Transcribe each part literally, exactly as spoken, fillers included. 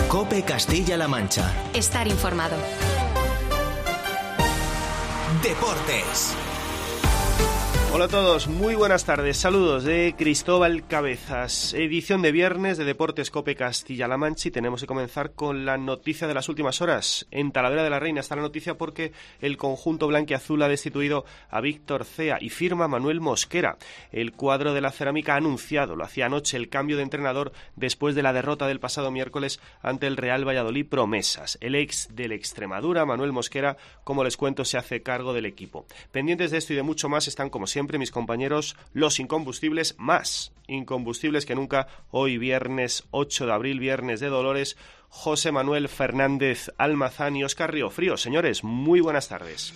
COPE Castilla-La Mancha. Estar informado. Deportes. Hola a todos, muy buenas tardes, saludos de Cristóbal Cabezas, edición de viernes de Deportes COPE Castilla-La Mancha, y tenemos que comenzar con la noticia de las últimas horas. En Talavera de la Reina está la noticia porque el conjunto blanquiazul ha destituido a Víctor Cea y firma Manuel Mosquera. El cuadro de la Cerámica ha anunciado, lo hacía anoche, el cambio de entrenador después de la derrota del pasado miércoles ante el Real Valladolid Promesas. El ex del Extremadura, Manuel Mosquera, como les cuento, se hace cargo del equipo. Pendientes de esto y de mucho más están, como siempre, mis compañeros, los incombustibles, más incombustibles que nunca, hoy viernes ocho de abril, viernes de Dolores, José Manuel Fernández Almazán y Óscar Riofrío. Señores, muy buenas tardes.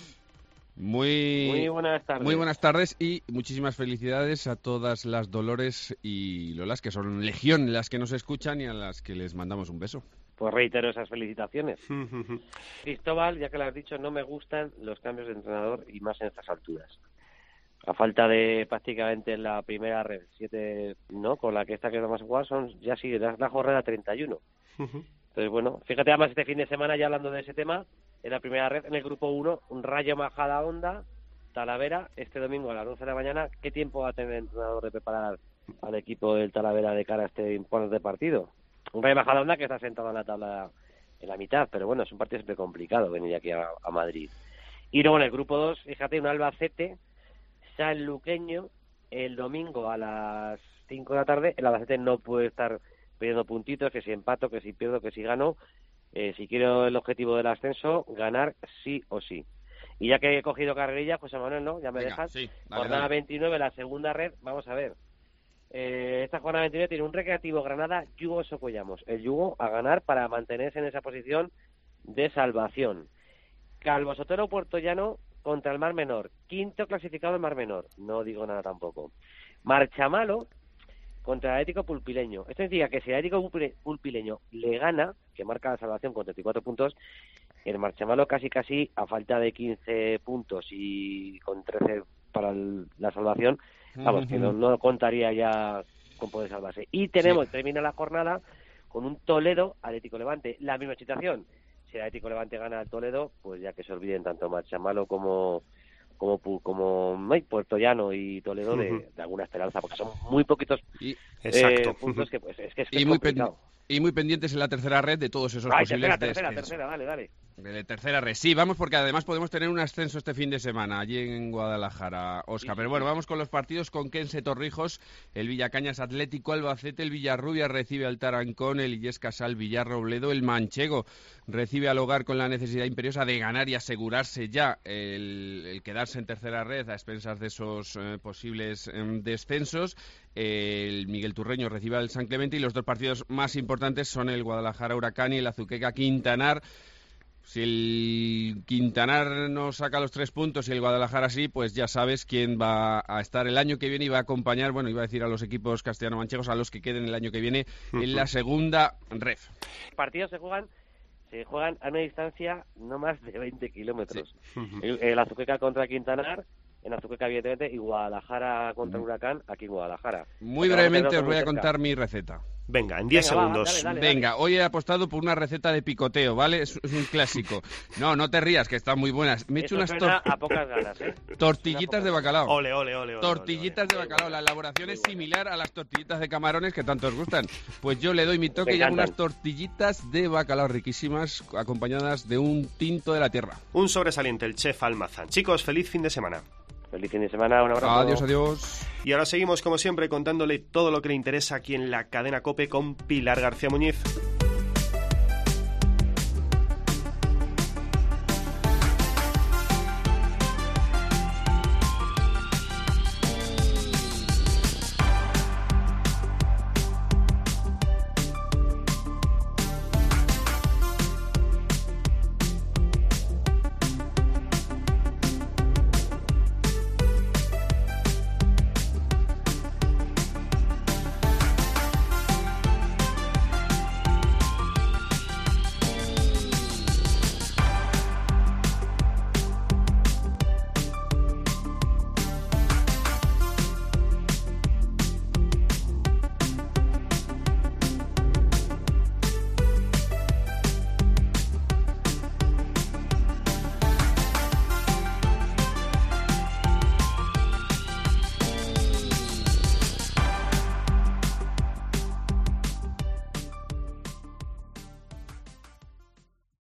Muy, muy buenas tardes. Muy buenas tardes y muchísimas felicidades a todas las Dolores y Lolas, que son legión las que nos escuchan y a las que les mandamos un beso. Pues reitero esas felicitaciones. Cristóbal, ya que lo has dicho, no me gustan los cambios de entrenador y más en estas alturas. A falta de prácticamente en la primera red, siete, ¿no? Con la que esta que vamos a jugar, son ya sigue la, la jornada treinta y uno. Uh-huh. Entonces, bueno, fíjate, además este fin de semana, ya hablando de ese tema, en la primera red, en el grupo uno, un Rayo Majadahonda, Talavera, este domingo a las once de la mañana. ¿Qué tiempo va a tener el entrenador de preparar al equipo del Talavera de cara a este imponente partido? Un Rayo Majadahonda que está sentado en la tabla en la mitad, pero bueno, es un partido siempre complicado venir aquí a, a Madrid. Y luego en el grupo dos, fíjate, un Albacete sanluqueño, el domingo a las cinco de la tarde. El Albacete no puede estar pidiendo puntitos, que si empato, que si pierdo, que si gano. Eh, si quiero el objetivo del ascenso, ganar sí o sí. Y ya que he cogido carrerilla, José Manuel, ¿no? Ya me Venga, dejas. Sí, dale, jornada dale. veintinueve, la segunda red, vamos a ver. Eh, esta jornada veintinueve tiene un Recreativo Granada, Yugo Socollamos. El Yugo a ganar para mantenerse en esa posición de salvación. Calvo Sotelo Puertollano contra el Mar Menor, quinto clasificado el Mar Menor, no digo nada tampoco. Marchamalo contra el Atlético Pulpileño. Esto significa que si el Atlético Pulpileño le gana, que marca la salvación con treinta y cuatro puntos, el Marchamalo casi casi a falta de quince puntos y con trece para el, la salvación, vamos, uh-huh. que no, no contaría ya con poder salvarse. Y tenemos, sí. termina la jornada con un Toledo Atlético Levante, la misma situación. Si el Atlético Levante gana al Toledo, pues ya que se olviden tanto Marchamalo como como como ay, Puertollano y Toledo de, uh-huh. de alguna esperanza, porque son muy poquitos y, eh, puntos que pues es que es, que y es muy complicado. Pen- y muy pendientes en la tercera red de todos esos Ay, posibles tercera, tercera, descensos. tercera, dale, dale. De tercera red, sí, vamos, porque además podemos tener un ascenso este fin de semana allí en Guadalajara, Óscar. Sí, Pero bueno, sí. vamos con los partidos: con Conquense Torrijos, el Villacañas Atlético Albacete, el Villarrubia recibe al Tarancón, el Illescasal Villarrobledo, el Manchego recibe al Hogar con la necesidad imperiosa de ganar y asegurarse ya el, el quedarse en tercera red a expensas de esos eh, posibles eh, descensos. El Miguel Turreño recibe al San Clemente y los dos partidos más importantes son el Guadalajara Huracán y el Azuqueca Quintanar. Si el Quintanar no saca los tres puntos y el Guadalajara sí, pues ya sabes quién va a estar el año que viene y va a acompañar, bueno, iba a decir a los equipos castellano-manchegos, a los que queden el año que viene en la segunda red. Partidos se juegan se juegan a una distancia no más de veinte kilómetros. Sí. El, el Azuqueca contra Quintanar, en Azuqueca evidentemente, y Guadalajara contra mm. Huracán aquí en Guadalajara. Muy Porque brevemente os voy a contar mi receta. Venga, en diez segundos. Va, dale, dale, Venga, dale. hoy he apostado por una receta de picoteo, ¿vale? Es, es un clásico. No, no te rías, que están muy buenas. Me he hecho Eso unas tor- a pocas ganas, ¿eh? tortillitas de bacalao. Ole, ole, ole. ole tortillitas ole, ole. de bacalao. La elaboración es similar a las tortillitas de camarones que tanto os gustan. Pues yo le doy mi toque y hago unas tortillitas de bacalao riquísimas, acompañadas de un tinto de la tierra. Un sobresaliente, el chef Almazán. Chicos, feliz fin de semana. Feliz fin de semana, un abrazo. Adiós, adiós. Y ahora seguimos, como siempre, contándole todo lo que le interesa aquí en la cadena COPE con Pilar García Muñiz.